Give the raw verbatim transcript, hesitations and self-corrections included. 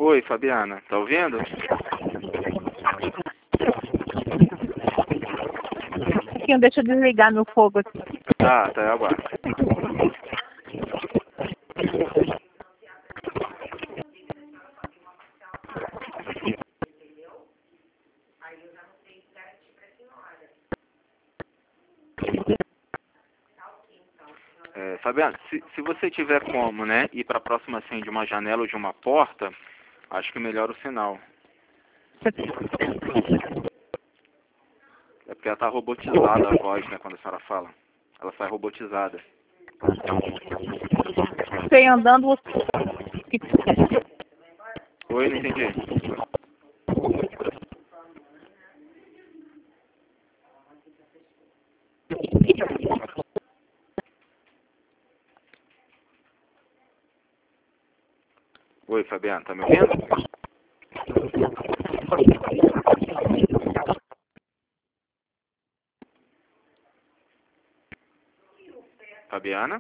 Oi, Fabiana, tá ouvindo? Deixa eu desligar meu fogo aqui. Tá, tá, eu aguardo. É, Fabiana, se, se você tiver como, né, ir para próxima assim de uma janela ou de uma porta, acho que melhora o sinal. É porque ela tá robotizada a voz, né, quando a senhora fala. Ela sai robotizada. Sei andando. Oi, não entendi. Oi, Fabiana, tá me ouvindo? Fabiana?